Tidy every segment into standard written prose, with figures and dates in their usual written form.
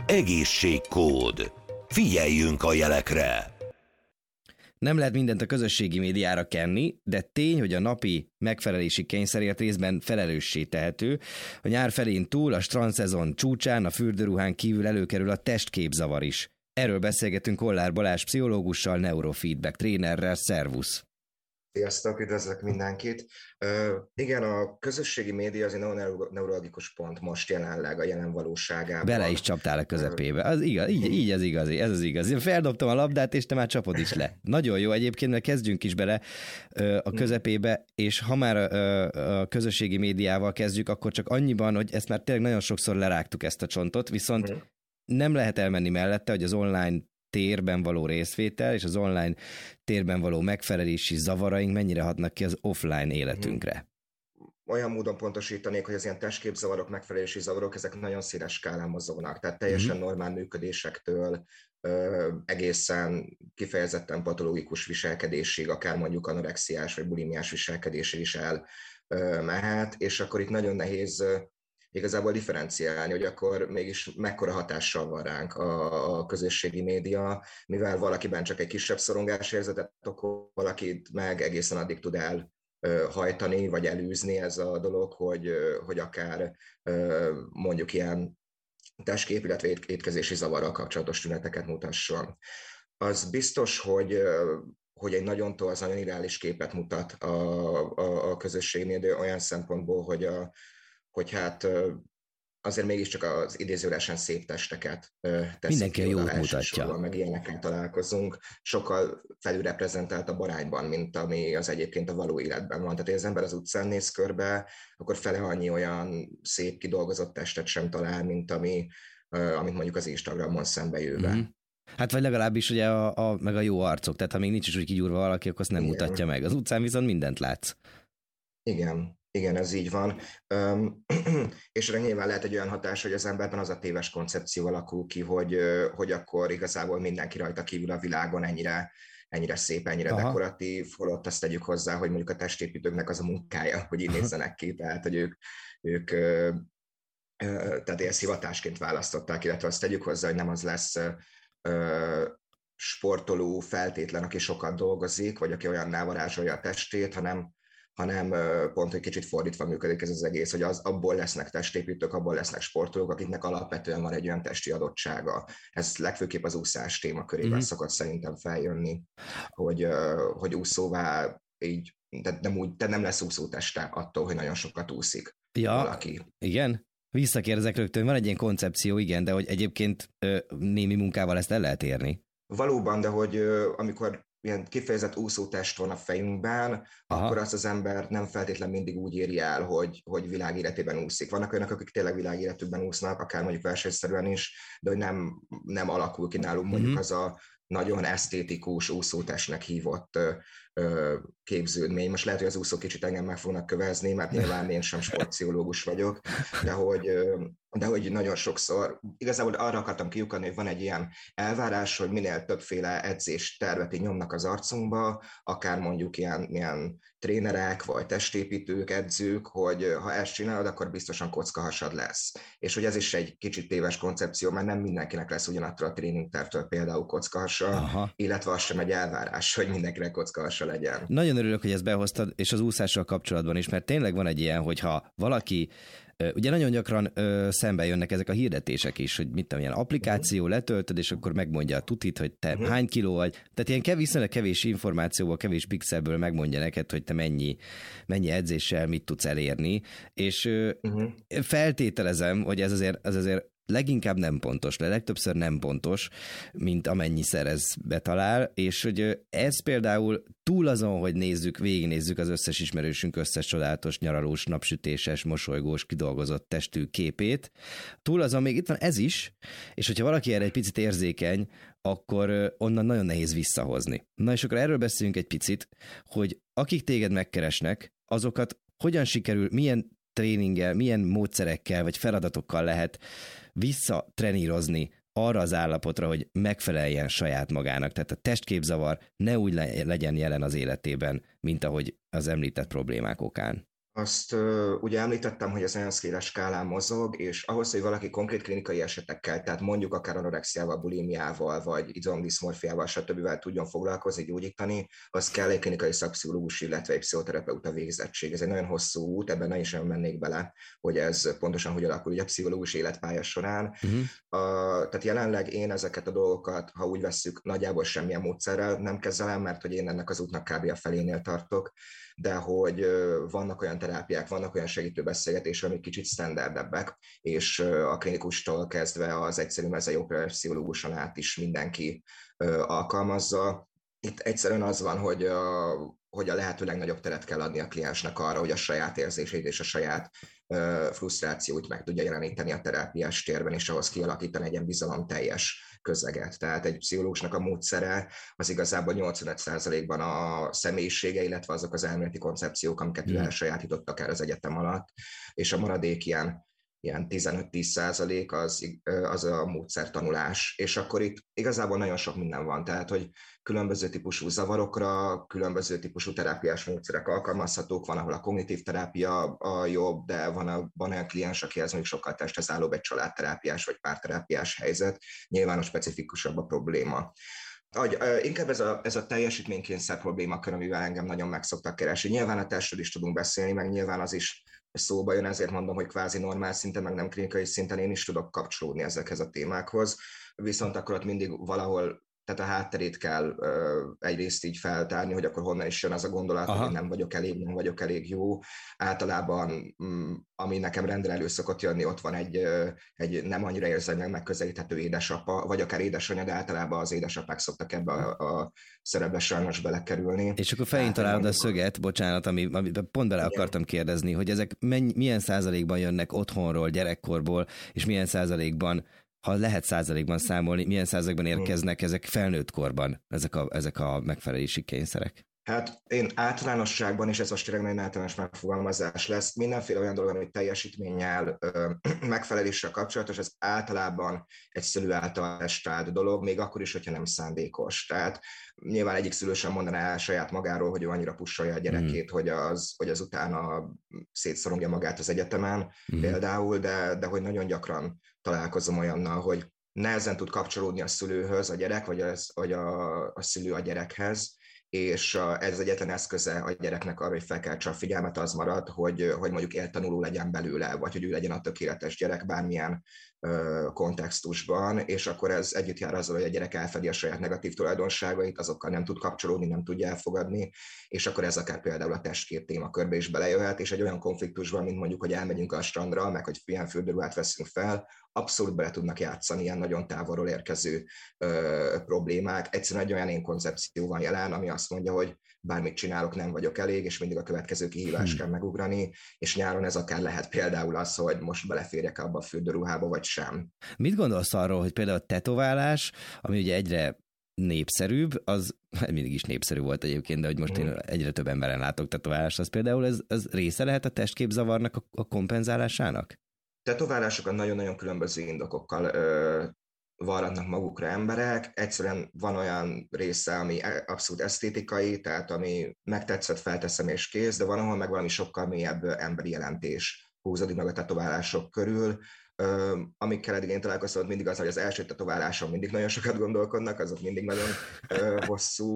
Egészségkód. Figyeljünk a jelekre! Nem lehet mindent a közösségi médiára kenni, de tény, hogy a napi megfelelési kényszerért részben felelőssé tehető. A nyár felén túl a strandszezon csúcsán, a fürdőruhán kívül előkerül a testképzavar is. Erről beszélgetünk Kollár Balázs pszichológussal, neurofeedback trénerrel. Szervusz! Sziasztok, üdvözlök mindenkit! Igen, a közösségi média az egy neurologikus pont most jelenleg a jelen valóságában. Bele is csaptál a közepébe. Az igaz, így az igazi, ez az igazi. Feldobtam a labdát, és te már csapod is le. Nagyon jó egyébként, mert kezdjünk is bele a közepébe, és ha már a közösségi médiával kezdjük, akkor csak annyiban, hogy ezt már tényleg nagyon sokszor lerágtuk ezt a csontot, viszont nem lehet elmenni mellette, hogy az online térben való részvétel és az online térben való megfelelési zavaraink mennyire hatnak ki az offline életünkre. Olyan módon pontosítanék, hogy az ilyen testképzavarok, megfelelési zavarok, ezek nagyon széles skálán mozognak, tehát teljesen normál működésektől egészen kifejezetten patológikus viselkedésig, akár mondjuk anorexiás vagy bulimiás viselkedésig is elmehet, és akkor itt nagyon nehéz igazából differenciálni, hogy akkor mégis mekkora hatással van ránk a közösségi média, mivel valakiben csak egy kisebb szorongásérzetet okol, valakit meg egészen addig tud elhajtani, vagy elűzni ez a dolog, hogy akár mondjuk ilyen testkép, illetve étkezési zavarral kapcsolatos tüneteket mutasson. Az biztos, hogy egy nagyon torz, nagyon irreális képet mutat a közösségi média olyan szempontból, hogy hát azért mégiscsak az idézőjelesen szép testeket teszik. Mindenki a jót mutatja. Meg ilyenekkel találkozunk. Sokkal felülreprezentáltabb arányban, mint ami az egyébként a való életben van. Tehát, hogy az ember az utcán néz körbe, akkor fele annyi olyan szép kidolgozott testet sem talál, mint amit mondjuk az Instagramon szembejöve. Hát vagy legalábbis ugye meg a jó arcok, tehát ha még nincs is úgy kigyúrva valaki, akkor azt nem mutatja meg. Az utcán viszont mindent látsz. Igen, ez így van. És erre nyilván lehet egy olyan hatás, hogy az emberben az a téves koncepció alakul ki, hogy akkor igazából mindenki rajta kívül a világon ennyire szép, ennyire dekoratív, holott azt tegyük hozzá, hogy mondjuk a testépítőknek az a munkája, hogy így nézzenek ki, tehát hogy ők tehát ezt hivatásként választották, illetve azt tegyük hozzá, hogy nem az lesz sportoló feltétlen, aki sokat dolgozik, vagy aki olyanná varázsolja a testét, hanem pont, hogy kicsit fordítva működik ez az egész, hogy abból lesznek testépítők, abból lesznek sportolók, akiknek alapvetően van egy olyan testi adottsága. Ez legfőképp az úszás témakörében szokott szerintem feljönni, hogy úszóvá így, de nem lesz úszóteste attól, hogy nagyon sokat úszik valaki. Igen? Visszakérdezek rögtön, van egy ilyen koncepció, igen, de hogy egyébként némi munkával ezt el lehet érni. Valóban, de hogy amikor ilyen kifejezett úszótest van a fejünkben, akkor azt az ember nem feltétlenül mindig úgy éri el, hogy világéletében úszik. Vannak olyanok, akik tényleg világéletükben úsznak, akár mondjuk versenyszerűen is, de hogy nem alakul ki nálunk mondjuk az a nagyon esztétikus úszótestnek hívott képződmény. Most lehet, hogy az úszók kicsit engem meg fognak kövezni, mert nyilván én sem sportpszichológus vagyok, de hogy nagyon sokszor, igazából arra akartam kiukadni, hogy van egy ilyen elvárás, hogy minél többféle edzés tervet nyomnak az arcunkba, akár mondjuk ilyen trénerek, vagy testépítők, edzők, hogy ha ezt csinálod, akkor biztosan kockahasad lesz. És hogy ez is egy kicsit téves koncepció, mert nem mindenkinek lesz ugyanattól a tréningtervtől például kockahasa, illetve az sem egy elvárás, hogy mindenkinek kockahasa legyen. Nagyon örülök, hogy ezt behoztad, és az úszással kapcsolatban is, mert tényleg van egy ilyen, hogyha valaki, ugye nagyon gyakran szembe jönnek ezek a hirdetések is, hogy mit tudom, ilyen applikáció, letöltöd, és akkor megmondja a tutit, hogy te hány kiló vagy. Tehát ilyen viszonylag kevés információból, kevés pixelből megmondja neked, hogy te mennyi edzéssel mit tudsz elérni, és feltételezem, hogy ez azért leginkább nem pontos, legtöbbször nem pontos, mint amennyiszer ez betalál, és hogy ez például túl azon, hogy végignézzük az összes ismerősünk összes csodálatos, nyaralós, napsütéses, mosolygós, kidolgozott testű képét, túl azon még itt van ez is, és hogyha valaki erre egy picit érzékeny, akkor onnan nagyon nehéz visszahozni. Na és akkor erről beszéljünk egy picit, hogy akik téged megkeresnek, azokat hogyan sikerül, milyen tréninggel, milyen módszerekkel vagy feladatokkal lehet visszatrenírozni arra az állapotra, hogy megfeleljen saját magának. Tehát a testképzavar ne úgy legyen jelen az életében, mint ahogy az említett problémák okán. Azt ugye említettem, hogy ez nagyon széles skálán mozog, és ahhoz, hogy valaki konkrét klinikai esetekkel, tehát mondjuk akár anorexiával, bulimiával, vagy izomdiszmorfiával, stb. Tudjon foglalkozni, gyógyítani, az kell egy klinikai szakpszichológus, illetve egy pszichoterapeuta végzettség. Ez egy nagyon hosszú út, ebben nem is nem mennék bele, hogy ez pontosan hogy alakul ugye a pszichológus életpálya során. Tehát jelenleg én ezeket a dolgokat, ha úgy vesszük, nagyjából semmilyen módszerrel nem kezelem, mert hogy én ennek az útnak kb. A felénél tartok, de hogy vannak olyan terápiák, vannak olyan segítő beszélgetések, amik kicsit standardebbek, és a klinikustól kezdve az egyszerű mezei pszichológuson át is mindenki alkalmazza. Itt egyszerűen az van, hogy a lehető legnagyobb teret kell adni a kliensnek arra, hogy a saját érzéseit és a saját frusztrációit meg tudja jeleníteni a terápiás térben, és ahhoz kialakítani egy ilyen bizalomteljes közeget. Tehát egy pszichológusnak a módszere az igazából 85%-ban a személyisége, illetve azok az elméleti koncepciók, amiket ő elsajátítottak el az egyetem alatt, és a maradék ilyen 15-10% az a módszertanulás. És akkor itt igazából nagyon sok minden van, tehát hogy különböző típusú zavarokra, különböző típusú terápiás módszerek alkalmazhatók, van, ahol a kognitív terápia a jobb, de van olyan kliens, akihez mondjuk sokkal testhez állóbb egy családterápiás vagy párterápiás helyzet, nyilván a specifikusabb a probléma. Inkább ez a teljesítménykényszer problémakör, amivel engem nagyon meg szoktak keresni. Nyilván a testről is tudunk beszélni, meg nyilván az is szóba jön, ezért mondom, hogy kvázi normál szinten, meg nem klinikai szinten én is tudok kapcsolódni ezekhez a témákhoz, viszont akkor ott mindig valahol, tehát a hátterét kell egyrészt így feltárni, hogy akkor honnan is jön az a gondolat, hogy nem vagyok elég jó. Általában, ami nekem rendelő szokott jönni, ott van egy nem annyira érzelmileg megközelíthető édesapa, vagy akár édesanyja, de általában az édesapák szoktak ebbe a szerepbe sajnos belekerülni. És akkor fején találod a szöget, bocsánat, amit pont bele akartam kérdezni, hogy ezek milyen százalékban jönnek otthonról, gyerekkorból, és milyen százalékban, ha lehet százalékban számolni, milyen százalékban érkeznek ezek felnőtt korban, ezek a megfelelési kényszerek? Hát én általánosságban, és ez most tényleg nagyon általános megfogalmazás lesz, mindenféle olyan dolog, ami teljesítménnyel, megfeleléssel kapcsolatos, ez általában egy szülő által estált dolog, még akkor is, hogyha nem szándékos. Tehát nyilván egyik szülő sem mondaná el saját magáról, hogy ő annyira pusolja a gyerekét, hogy az utána szétszorongja magát az egyetemen például, de hogy nagyon gyakran találkozom olyannal, hogy nehezen tud kapcsolódni a szülőhöz a gyerek, vagy a szülő a gyerekhez, és ez egyetlen eszköze a gyereknek arra, hogy felkeltse a figyelmet, az marad, hogy mondjuk éltanuló legyen belőle, vagy hogy ő legyen a tökéletes gyerek bármilyen kontextusban, és akkor ez együtt jár azzal, hogy a gyerek elfedi a saját negatív tulajdonságait, azokkal nem tud kapcsolódni, nem tudja elfogadni, és akkor ez akár például a testkép témakörbe is belejöhet, és egy olyan konfliktusban, mint mondjuk, hogy elmegyünk a strandra, meg hogy ilyen fürdőruhát veszünk fel, abszolút bele tudnak játszani ilyen nagyon távolról érkező problémák. Egyszerűen egy olyan én koncepció van jelen, ami azt mondja, hogy bármit csinálok, nem vagyok elég, és mindig a következő kihívást kell megugrani, és nyáron ez akár lehet például az, hogy most beleférjek abba a fürdőruhába, vagy sem. Mit gondolsz arról, hogy például a tetoválás, ami ugye egyre népszerűbb, az mindig is népszerű volt egyébként, de hogy most én egyre több emberen látok tetoválást, az például ez része lehet a testképzavarnak a kompenzálásának? Tetoválásokat nagyon-nagyon különböző indokokkal varratnak magukra emberek. Egyszerűen van olyan része, ami abszolút esztétikai, tehát ami megtetszett, felteszem és kész, de van, ahol meg valami sokkal mélyebb emberi jelentés húzódik meg a tetoválások körül. Amikkel eddig én találkoztam, mindig az, hogy az első tetováláson mindig nagyon sokat gondolkodnak, azok mindig nagyon hosszú,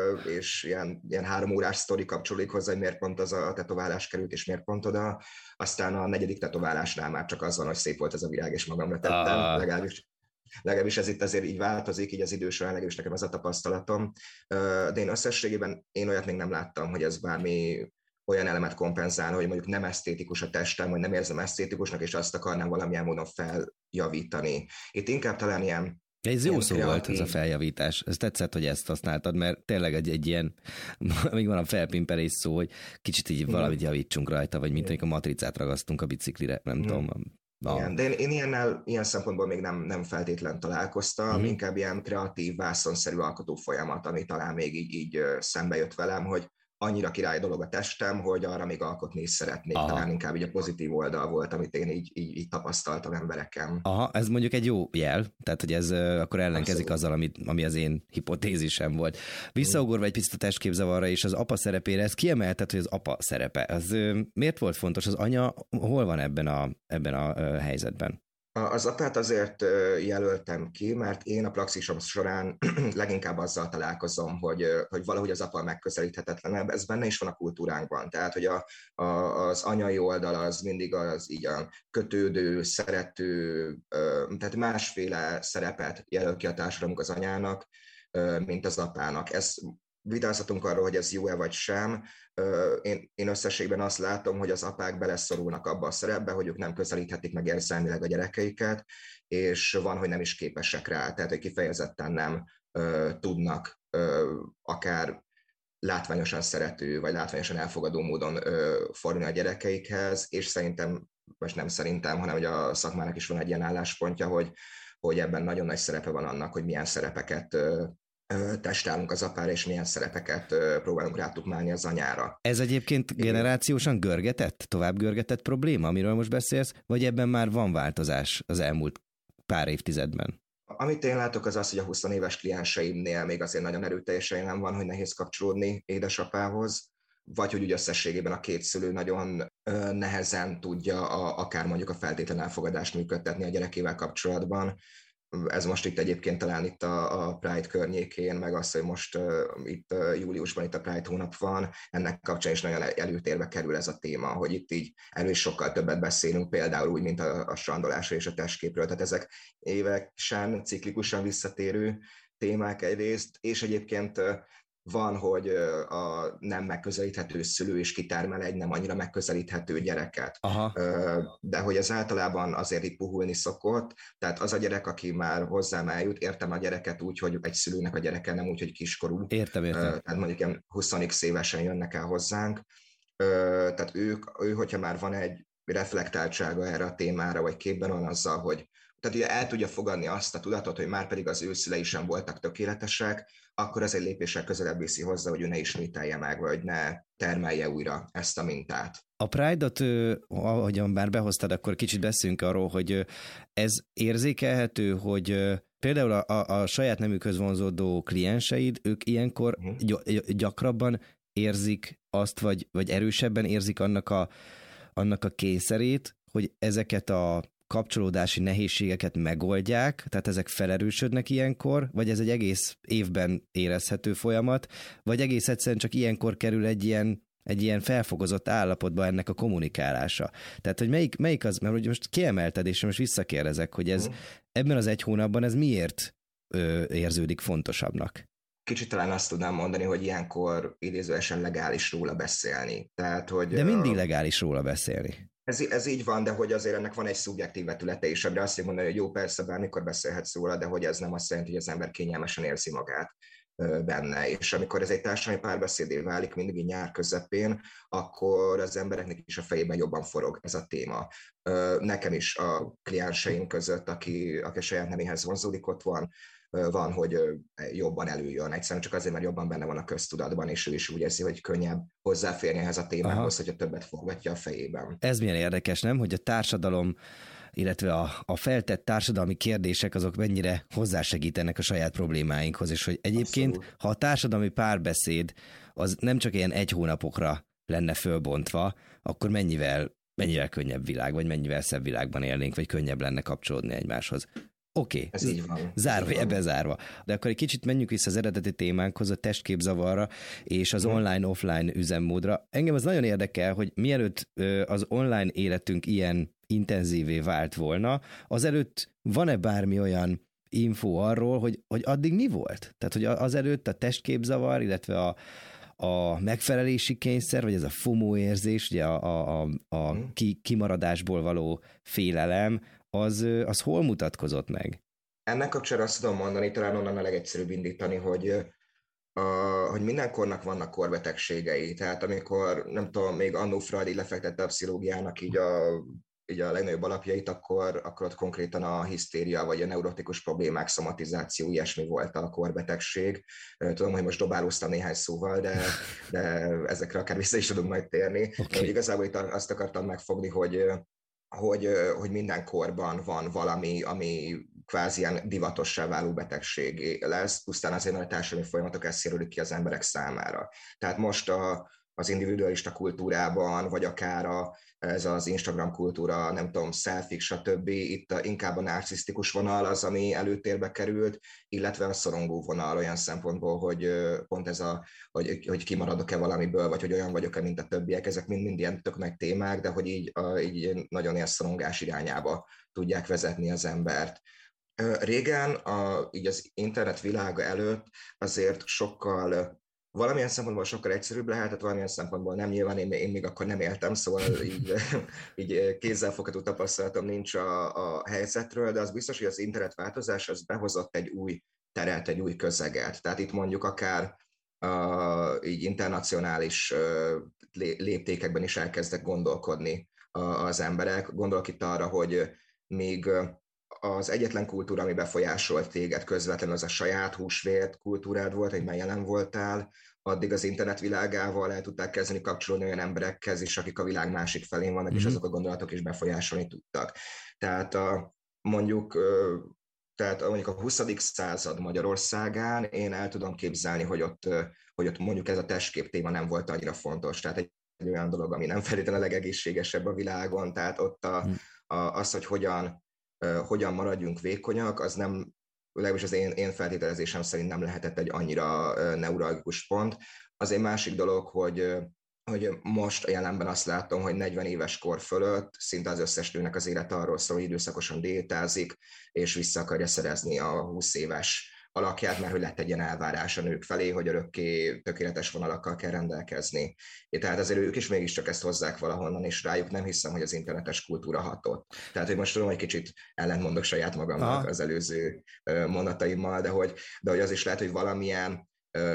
és ilyen 3 órás sztori kapcsolódik hozzá, hogy miért pont az a tetoválás került, és miért pont oda. Aztán a 4. tetoválásnál már csak az van, hogy szép volt ez a virág, és magamra tettem, legalábbis ez itt azért így változik, így az idő során, legalábbis nekem ez a tapasztalatom. De én összességében olyat még nem láttam, hogy ez bármi olyan elemet kompenzál, hogy mondjuk nem esztétikus a testem, vagy nem érzem esztétikusnak, és azt akarnám valamilyen módon feljavítani. Itt inkább talán ilyen... Ez jó szó volt, ez a feljavítás. Ez tetszett, hogy ezt használtad, mert tényleg egy ilyen, még van a felpimpelés szó, hogy kicsit így valamit javítsunk rajta, vagy mint a matricát ragasztunk a biciklire, nem tudom. Igen, de én ilyen szempontból még nem feltétlen találkoztam, inkább ilyen kreatív, vászonszerű alkotó folyamat, ami talán még így szembe jött velem, hogy annyira király dolog a testem, hogy arra még alkotni is szeretnék. Aha. Talán inkább így a pozitív oldal volt, amit én így tapasztaltam embereken. Aha, ez mondjuk egy jó jel, tehát hogy ez akkor ellenkezik azzal, ami az én hipotézisem volt. Visszaugorva egy picit a testképzavarra és az apa szerepére, ezt kiemelted, hogy az apa szerepe. Az miért volt fontos? Az anya hol van ebben a helyzetben? Az apát azért jelöltem ki, mert én a praxisom során leginkább azzal találkozom, hogy valahogy az apa megközelíthetetlenebb. Ez benne is van a kultúránkban. Tehát, hogy az anyai oldal az mindig az így a kötődő, szerető, tehát másféle szerepet jelöl ki a társadalomunk az anyának, mint az apának. Ez vitázhatunk arról, hogy ez jó-e vagy sem. Én összességben azt látom, hogy az apák beleszorulnak abba a szerepbe, hogy ők nem közelíthetik meg érzelmileg a gyerekeiket, és van, hogy nem is képesek rá, tehát hogy kifejezetten nem tudnak akár látványosan szerető, vagy látványosan elfogadó módon fordulni a gyerekeikhez, és szerintem, most nem szerintem, hanem hogy a szakmának is van egy ilyen álláspontja, hogy ebben nagyon nagy szerepe van annak, hogy milyen szerepeket testálunk az apára, és milyen szerepeket próbálunk rátukmálni az anyára. Ez egyébként generációsan tovább görgetett probléma, amiről most beszélsz, vagy ebben már van változás az elmúlt pár évtizedben? Amit én látok, az az, hogy a 20 éves klienseimnél még azért nagyon erőteljesen jelen van, hogy nehéz kapcsolódni édesapához, vagy hogy úgy összességében a két szülő nagyon nehezen tudja akár mondjuk a feltétlen elfogadást működtetni a gyerekével kapcsolatban. Ez most itt egyébként talán itt a Pride környékén, meg az, hogy most itt júliusban itt a Pride hónap van, ennek kapcsán is nagyon előtérbe kerül ez a téma, hogy itt így erről is sokkal többet beszélünk, például úgy, mint a strandolásról és a testképről, tehát ezek évesen, ciklikusan visszatérő témák egyrészt, és egyébként van, hogy a nem megközelíthető szülő is kitermel egy nem annyira megközelíthető gyereket. Aha. De hogy ez általában azért így puhulni szokott, tehát az a gyerek, aki már hozzám eljut, értem a gyereket úgy, hogy egy szülőnek a gyereke, nem úgy, hogy kiskorú. Értem. Tehát mondjuk ilyen 20 évesen jönnek el hozzánk. Tehát hogyha már van egy reflektáltsága erre a témára, vagy képben van azzal, hogy tehát ugye el tudja fogadni azt a tudatot, hogy már pedig az ő szülei sem voltak tökéletesek, akkor ez egy lépéssel közelebb viszi hozzá, hogy ő ne ismételje meg, vagy ne termelje újra ezt a mintát. A Pride-ot, ahogyan már behoztad, akkor kicsit beszélünk arról, hogy ez érzékelhető, hogy például a saját nemükhöz vonzódó klienseid, ők ilyenkor gyakrabban érzik azt, vagy erősebben érzik annak a kényszerét, hogy ezeket a kapcsolódási nehézségeket megoldják, tehát ezek felerősödnek ilyenkor, vagy ez egy egész évben érezhető folyamat, vagy egész egyszerűen csak ilyenkor kerül egy ilyen felfogozott állapotba ennek a kommunikálása. Tehát, hogy melyik az, mert most kiemelted, és most visszakérdezek, hogy ez ebben az egy hónapban ez miért érződik fontosabbnak? Kicsit talán azt tudnám mondani, hogy ilyenkor idézőesen legális róla beszélni. Tehát, hogy, de mindig legális róla beszélni. Ez így van, de hogy azért ennek van egy szubjektív vetülete is, amire azt mondani, hogy jó, persze, bármikor beszélhetsz róla, de hogy ez nem azt jelenti, hogy az ember kényelmesen érzi magát benne. És amikor ez egy társadalmi párbeszédé válik mindig így nyár közepén, akkor az embereknek is a fejében jobban forog ez a téma. Nekem is a klienseim között, aki a saját neméhez vonzódik, ott van, hogy jobban előjön. Egyszerűen csak azért, mert jobban benne van a köztudatban, és ő is úgy érzi, hogy könnyebb hozzáférni ehhez a témához, hogyha többet forgatja a fejében. Ez milyen érdekes, nem? Hogy a társadalom, illetve a feltett társadalmi kérdések azok mennyire hozzásegítenek a saját problémáinkhoz, és hogy egyébként, abszolút, ha a társadalmi párbeszéd az nem csak ilyen egy hónapokra lenne fölbontva, akkor mennyivel könnyebb világ, vagy mennyivel szebb világban élnénk, vagy könnyebb lenne kapcsolódni egymáshoz. Oké, ez így van. Zárva, bezárva. De akkor egy kicsit menjünk vissza az eredeti témánkhoz, a testképzavarra és az online-offline üzemmódra. Engem az nagyon érdekel, hogy mielőtt az online életünk ilyen intenzívé vált volna, azelőtt van-e bármi olyan info arról, hogy addig mi volt? Tehát, hogy azelőtt a testképzavar, illetve a megfelelési kényszer, vagy ez a FOMO érzés, ugye a kimaradásból való félelem, az hol mutatkozott meg? Ennek kapcsolatban azt tudom mondani, talán onnan a legegyszerűbb indítani, hogy minden kornak vannak korbetegségei. Tehát amikor, nem tudom, még annó Freud így lefektette a pszichológiának így a így a legnagyobb alapjait, akkor ott konkrétan a hisztéria, vagy a neurotikus problémák, szomatizáció, ilyesmi volt a korbetegség. Tudom, hogy most dobálóztam néhány szóval, de ezekre akár vissza is tudunk majd térni. Okay. Igazából itt azt akartam megfogni, hogy minden korban van valami, ami kvázi ilyen divatossá váló betegség lesz, pusztán azért, mert a társadalmi folyamatok ezt jelölik ki az emberek számára. Tehát most az individualista kultúrában, vagy akár ez az Instagram kultúra, nem tudom, selfie, stb. Itt inkább a narcisztikus vonal az, ami előtérbe került, illetve a szorongó vonal olyan szempontból, hogy pont ez hogy kimaradok-e valamiből, vagy hogy olyan vagyok-e, mint a többiek, ezek mind ilyen tök nagy témák, de hogy így nagyon ilyen szorongás irányába tudják vezetni az embert. Régen, így az internet világa előtt azért valamilyen szempontból sokkal egyszerűbb lehetett, valamilyen szempontból nem, nyilván én még akkor nem éltem, szóval így kézzelfogható tapasztalatom nincs a helyzetről, de az biztos, hogy az internet változás az behozott egy új teret, egy új közeget. Tehát itt mondjuk akár így internacionális léptékekben is elkezdtek gondolkodni az emberek. Gondolok itt arra, hogy még az egyetlen kultúra, ami befolyásolt téged közvetlenül, az a saját húsvét kultúrád volt, hogy jelen voltál, addig az internet világával el tudták kezdeni kapcsolódni olyan emberekhez is, akik a világ másik felén vannak, és azok a gondolatok is befolyásolni tudtak. Tehát mondjuk a 20. század Magyarországán én el tudom képzelni, hogy ott mondjuk ez a testkép téma nem volt annyira fontos. Tehát egy olyan dolog, ami nem feltétlenül a legegészségesebb a világon, tehát ott az, hogy hogyan maradjunk vékonyak, az nem, legalábbis az én feltételezésem szerint nem lehetett egy annyira neuralgikus pont. Az egy másik dolog, hogy most a jelenben azt látom, hogy 40 éves kor fölött szinte az összes nőnek az élet arról szól, hogy időszakosan diétázik, és vissza akarja szerezni a 20 éves alakját, mert hogy lett egy ilyen elvárás a nők felé, hogy örökké tökéletes vonalakkal kell rendelkezni. Tehát azért ők is mégiscsak ezt hozzák valahonnan, és rájuk nem hiszem, hogy az internetes kultúra hatott. Tehát, hogy most tudom, hogy kicsit ellentmondok saját magamnak az előző mondataimmal, de hogy az is lehet, hogy valamilyen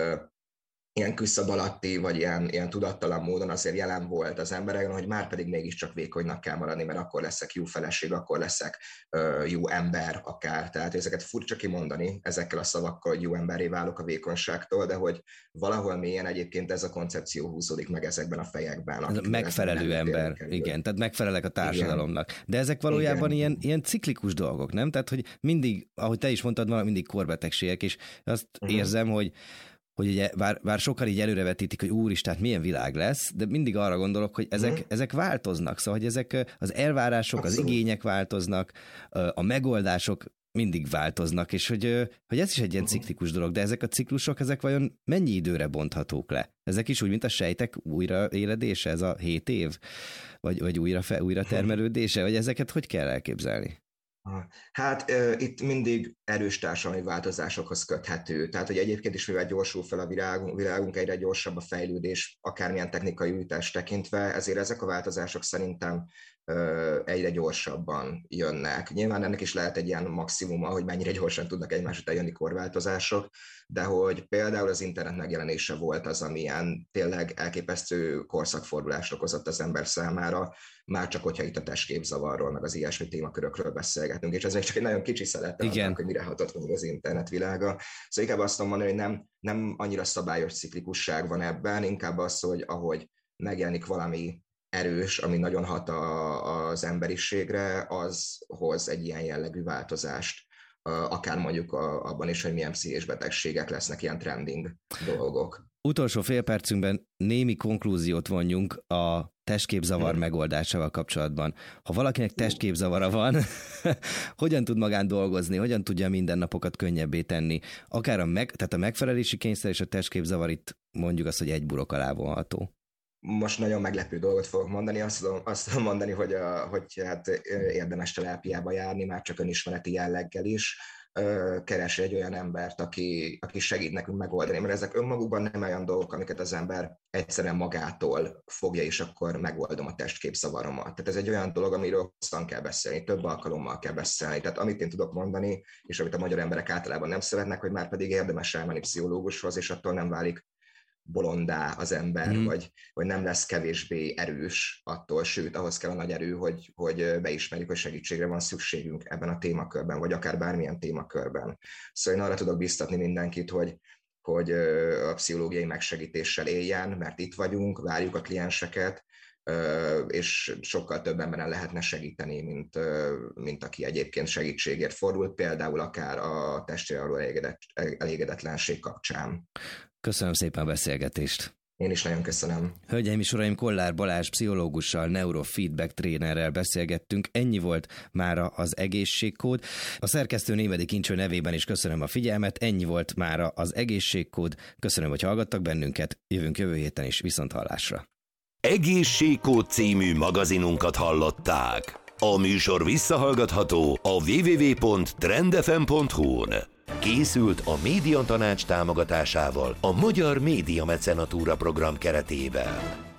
ilyen küszöb alatti, vagy ilyen tudattalan módon azért jelen volt az embereken, hogy már pedig mégiscsak vékonynak kell maradni, mert akkor leszek jó feleség, akkor leszek jó ember akár. Tehát ezeket furcsa kimondani ezekkel a szavakkal, hogy jó emberré válok a vékonyságtól, de hogy valahol mélyen egyébként ez a koncepció húzódik meg ezekben a fejekben. Megfelelő ember, igen, tehát megfelelek a társadalomnak. Igen. De ezek valójában ilyen ciklikus dolgok, nem? Tehát, hogy mindig, ahogy te is mondtad, mindig korbetegségek, és azt érzem, hogy ugye bár sokan így előrevetítik, hogy úristen, milyen világ lesz, de mindig arra gondolok, hogy ezek változnak, szóval, hogy ezek az elvárások, az igények változnak, a megoldások mindig változnak, és hogy ez is egy ilyen ciklikus dolog, de ezek a ciklusok, ezek vajon mennyi időre bonthatók le? Ezek is úgy, mint a sejtek újraéledése, ez a 7 év? Vagy újra termelődése? Vagy ezeket hogy kell elképzelni? Hát itt mindig erős társadalmi változásokhoz köthető. Tehát, hogy egyébként is, mivel gyorsul fel a világunk, egyre gyorsabb a fejlődés, akármilyen technikai újítást tekintve, ezért ezek a változások szerintem egyre gyorsabban jönnek. Nyilván ennek is lehet egy ilyen maximuma, hogy mennyire gyorsan tudnak egymás után jönni korváltozások, de hogy például az internet megjelenése volt az, ami ilyen tényleg elképesztő korszakfordulást okozott az ember számára, már csak hogyha itt a testképzavarról, meg az ilyesmi témakörökről beszélgetünk, és ez még csak egy nagyon kicsi szelet, hogy mire hatott volna az internet világa. Szóval inkább azt tudom mondani, hogy nem annyira szabályos ciklikusság van ebben, inkább az, hogy ahogy megjelenik valami erős, ami nagyon hat az emberiségre, az hoz egy ilyen jellegű változást. Akár mondjuk abban is, hogy milyen pszichés betegségek lesznek, ilyen trending dolgok. Utolsó fél percünkben némi konklúziót vonjunk a testképzavar megoldásával kapcsolatban. Ha valakinek testképzavara van, hogyan tud magán dolgozni, hogyan tudja a mindennapokat könnyebbé tenni? Akár tehát a megfelelési kényszer és a testképzavar itt mondjuk azt, hogy egy burok alá vonható. Most nagyon meglepő dolgot fogok mondani, azt tudom mondani, hogy hát érdemes terápiába járni, már csak önismereti jelleggel is, keres egy olyan embert, aki segít nekünk megoldani, mert ezek önmagukban nem olyan dolgok, amiket az ember egyszerűen magától fogja, és akkor megoldom a testképzavaromat. Tehát ez egy olyan dolog, amiről hosszan kell beszélni, több alkalommal kell beszélni. Tehát amit én tudok mondani, és amit a magyar emberek általában nem szeretnek, hogy már pedig érdemes elmenni pszichológushoz, és attól nem válik bolondá az ember, vagy nem lesz kevésbé erős attól, sőt, ahhoz kell a nagy erő, hogy beismerjük, hogy segítségre van szükségünk ebben a témakörben, vagy akár bármilyen témakörben. Szóval én arra tudok biztatni mindenkit, hogy a pszichológiai megsegítéssel éljen, mert itt vagyunk, várjuk a klienseket, és sokkal több emberen lehetne segíteni, mint aki egyébként segítségért fordult, például akár a testre való elégedetlenség kapcsán. Köszönöm szépen a beszélgetést! Én is nagyon köszönöm. Hölgyeim és uraim, Kollár Balázs pszichológussal, neurofeedback trénerrel beszélgettünk. Ennyi volt mára az egészségkód. A szerkesztő Némedy Kincső nevében is köszönöm a figyelmet. Ennyi volt mára az egészségkód. Köszönöm, hogy hallgattak bennünket. Jövünk jövő héten is, viszonthallásra. Egészségkód című magazinunkat hallották. A műsor visszahallgatható a www.trendfm.hu-n. Készült a Média Tanács támogatásával a Magyar Média Mecenatúra program keretében.